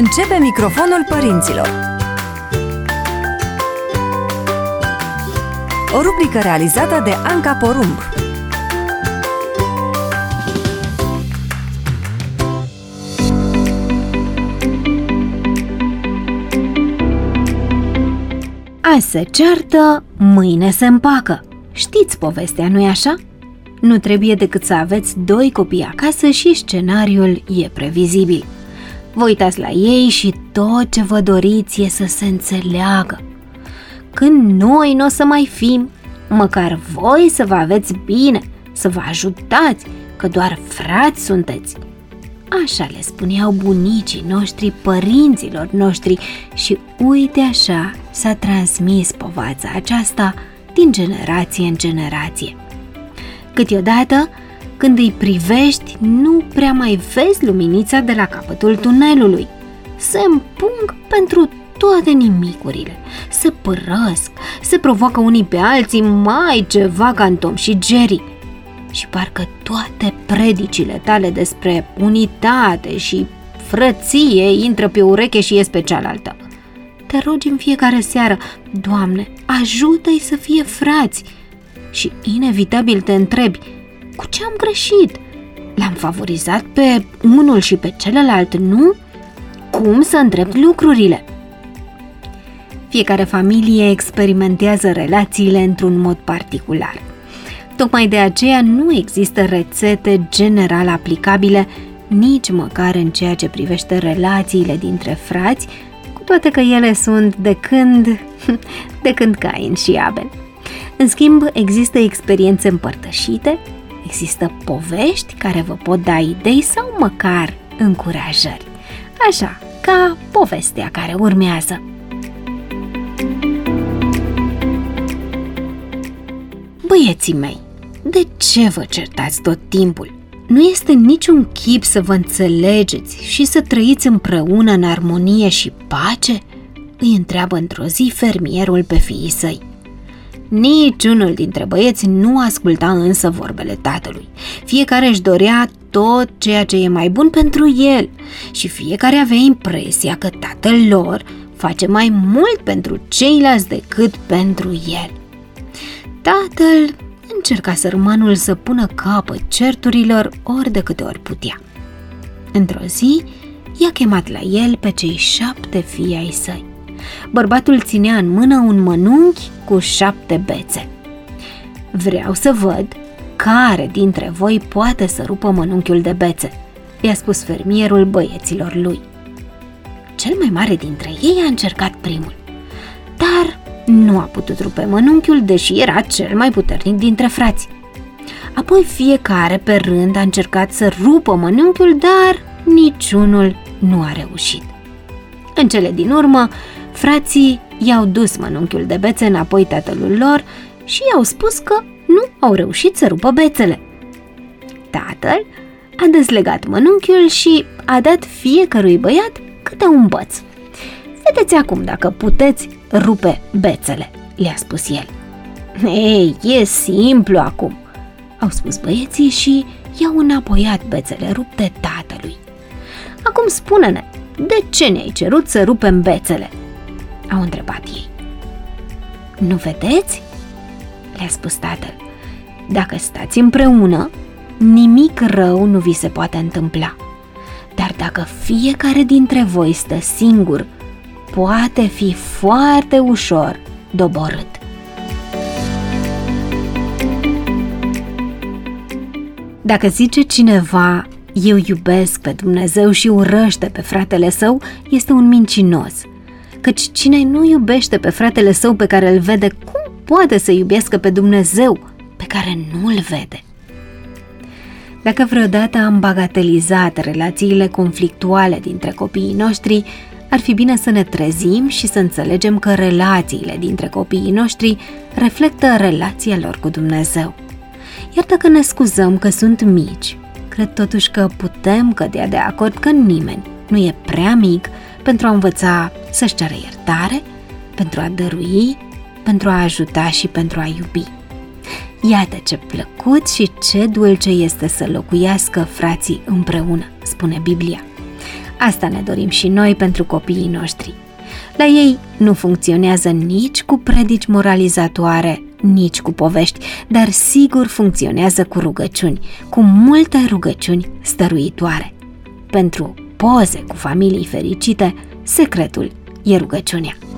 Începe microfonul părinților. O rubrică realizată de Anca Porumb. Azi se ceartă, mâine se împacă. Știți povestea, nu-i așa? Nu trebuie decât să aveți 2 copii acasă și scenariul e previzibil. Vă uitați la ei și tot ce vă doriți e să se înțeleagă. Când noi n-o să mai fim, măcar voi să vă aveți bine, să vă ajutați, că doar frați sunteți. Așa le spuneau bunicii noștri părinților noștri și uite așa s-a transmis povața aceasta din generație în generație. Câteodată, când îi privești, nu prea mai vezi luminița de la capătul tunelului. Se împung pentru toate nimicurile, se părăsc, se provoacă unii pe alții mai ceva ca în Tom și Jerry. Și parcă toate predicile tale despre unitate și frăție intră pe ureche și ies pe cealaltă. Te rogi în fiecare seară, Doamne, ajută-i să fie frați. Și inevitabil te întrebi, cu ce am greșit? L-am favorizat pe unul și pe celălalt, nu? Cum să îndrept lucrurile? Fiecare familie experimentează relațiile într-un mod particular. Tocmai de aceea nu există rețete general aplicabile, nici măcar în ceea ce privește relațiile dintre frați, cu toate că ele sunt de când Cain și Abel. În schimb, există experiențe împărtășite, există povești care vă pot da idei sau măcar încurajări. Așa, ca povestea care urmează. Băieții mei, de ce vă certați tot timpul? Nu este niciun chip să vă înțelegeți și să trăiți împreună în armonie și pace? Îi întreabă într-o zi fermierul pe fiii săi. Niciunul dintre băieți nu asculta însă vorbele tatălui. Fiecare își dorea tot ceea ce e mai bun pentru el și fiecare avea impresia că tatăl lor face mai mult pentru ceilalți decât pentru el. Tatăl încerca sărmanul să pună capăt certurilor ori de câte ori putea. Într-o zi, i-a chemat la el pe cei 7 fii ai săi. Bărbatul ținea în mână un mănunchi cu 7 bețe. Vreau să văd care dintre voi poate să rupă mănunchiul de bețe, i-a spus fermierul băieților lui. Cel mai mare dintre ei a încercat primul, dar nu a putut rupe mănunchiul, deși era cel mai puternic dintre frați. Apoi fiecare pe rând a încercat să rupă mănunchiul, dar niciunul nu a reușit. În cele din urmă, frații i-au dus mănunchiul de bețe înapoi tatălui lor și i-au spus că nu au reușit să rupă bețele. Tatăl a dezlegat mănunchiul și a dat fiecărui băiat câte un băț. Vedeți acum dacă puteți rupe bețele, le-a spus el. Ei, e simplu acum, au spus băieții și i-au înapoiat bețele rupte tatălui. Acum spune-ne, de ce ne-ai cerut să rupem bețele? Au întrebat ei. Nu vedeți? Le-a spus tatăl. Dacă stați împreună, nimic rău nu vi se poate întâmpla. Dar dacă fiecare dintre voi stă singur, poate fi foarte ușor doborât. Dacă zice cineva, eu iubesc pe Dumnezeu și urăște pe fratele său, este un mincinos. Căci cine nu iubește pe fratele său pe care îl vede, cum poate să iubească pe Dumnezeu pe care nu îl vede? Dacă vreodată am bagatelizat relațiile conflictuale dintre copiii noștri, ar fi bine să ne trezim și să înțelegem că relațiile dintre copiii noștri reflectă relația lor cu Dumnezeu. Iar dacă ne scuzăm că sunt mici, cred totuși că putem cădea de acord că nimeni nu e prea mic pentru a învăța să-și ceară iertare, pentru a dărui, pentru a ajuta și pentru a iubi. Iată ce plăcut și ce dulce este să locuiască frații împreună, spune Biblia. Asta ne dorim și noi pentru copiii noștri. La ei nu funcționează nici cu predici moralizatoare, nici cu povești, dar sigur funcționează cu rugăciuni, cu multe rugăciuni stăruitoare. Pentru poze cu familii fericite, secretul e rugăciunea.